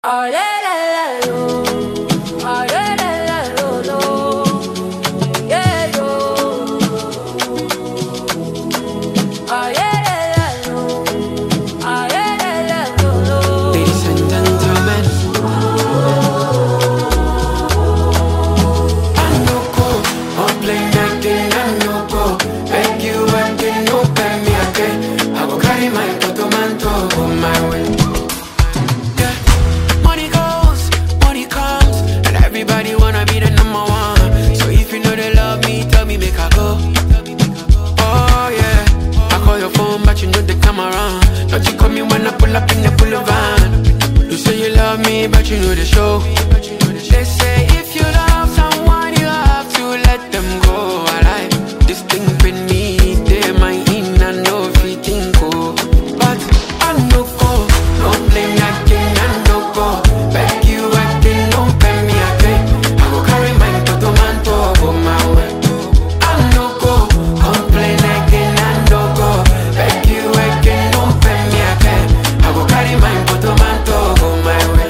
But you know the show. They say if you love someone, you have to let them go. I like this thing with me, they might in and know if you think go. But I no go, no blame that thing, I no go. Beg you acting, don't pay me again. I go carry my tomato go my way. I no go, complain again, I no go. Beg you again, don't pay me again. I go carry my tomato go my way.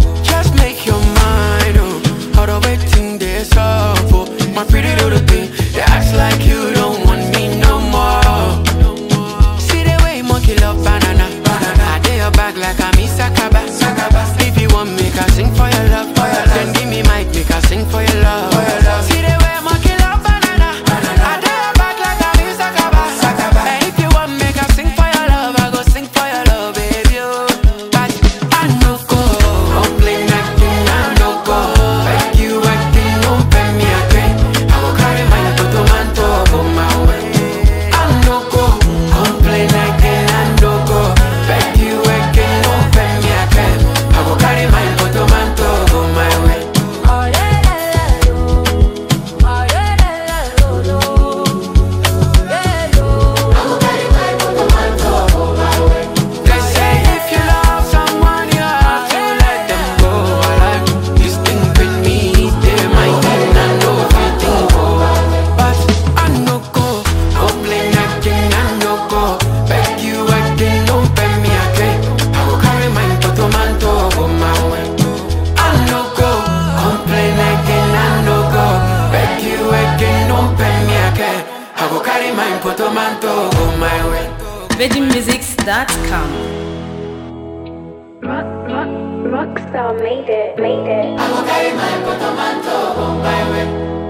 My pretty little thing, they act like you don't want me no more. See the way monkey love banana. I dare your back like I'm Isakaba. If you want me, I sing for your love. Then give me mic, make I sing for your love. See the way monkey love banana. I dare your back like I'm Isakaba. If you want me, I sing for your love. I go sing for your love, baby. But I no go, don't blame that thing, I no go. Like you acting, don't pay me again. VeggieMusics.com. Rockstar made it. I will carry my tomato on my way.